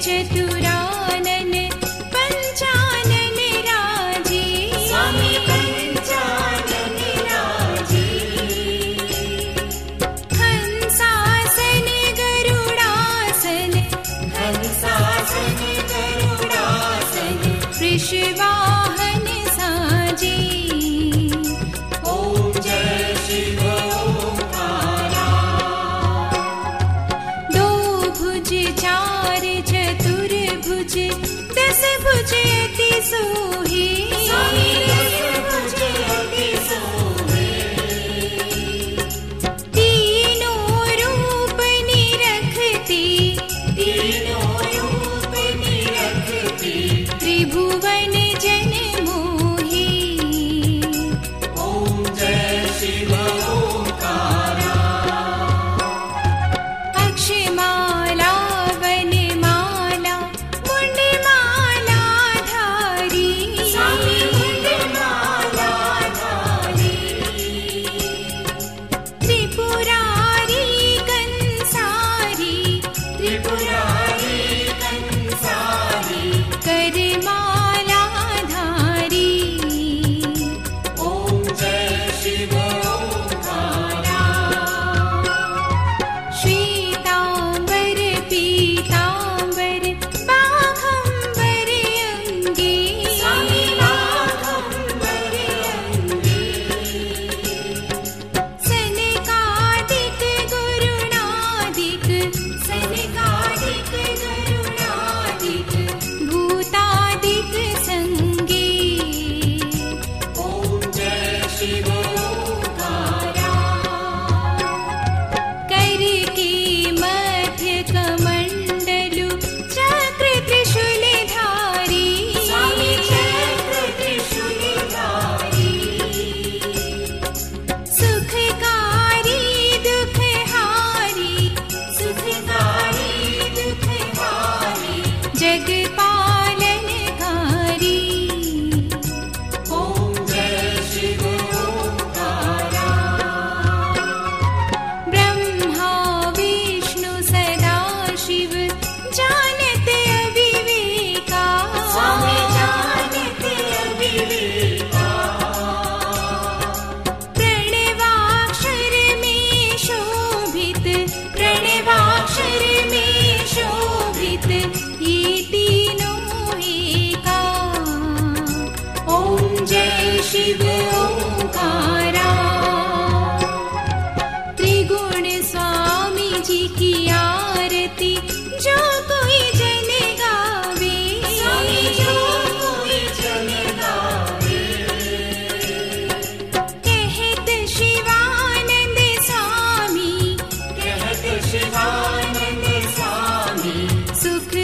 चतुरानन पंचानन राजे, स्वामी पंचानन राजे। हंसासन गरुडासन, हंसासन गरुडासन, वृषवाहन साजे। ओम जय शिव ओंकारा। दो भुज चार चतुर्भुज, दस भुज अति सोहे, स्वामी दस भुज अति सोहे। तीनों रूप निरखते, तीनों रूप निरखते, त्रिभुवन जन मोहे। ओम जय शिव ओंकारा। अक्षमाला वनमाला मुंडमाला धारी, स्वामी मुंडमाला धारी। त्रिपुरारी कंसारी, त्रिपुरारी कंसारी, करमाला धारी। ओम जय शिव ओंकारा। श्वेतांबर पीतांबर बाघंबर अंगे, स्वामी बाघंबर अंगे। सनकादिक गुरुणादिक, सनकादिक गरुडादिक, भूतादिक संगे। ओम जय शिव ओंकारा। कर के मध्य कमंडलु चक्र त्रिशूल धारी, स्वामी चक्र त्रिशूलधारी। सुखकारी दुखहारी, सुखकारी दुखहारी, जगपालनकारी। ओम जय शिव ओंकारा। ब्रह्मा विष्णु सदा शिव जानते अविवेका, स्वामी जानते अविवेका। प्रणवाक्षर में शोभित, प्रणवाक्षर में शोभित ये तीनों एका। ओम जय शिव ओंकारा। त्रिगुण स्वामी जी की आरती जो कोई जन गावे, स्वामी जो कोई जन गावे। कहत शिवानंद स्वामी, कहत शिवानंद स्वामी, सुख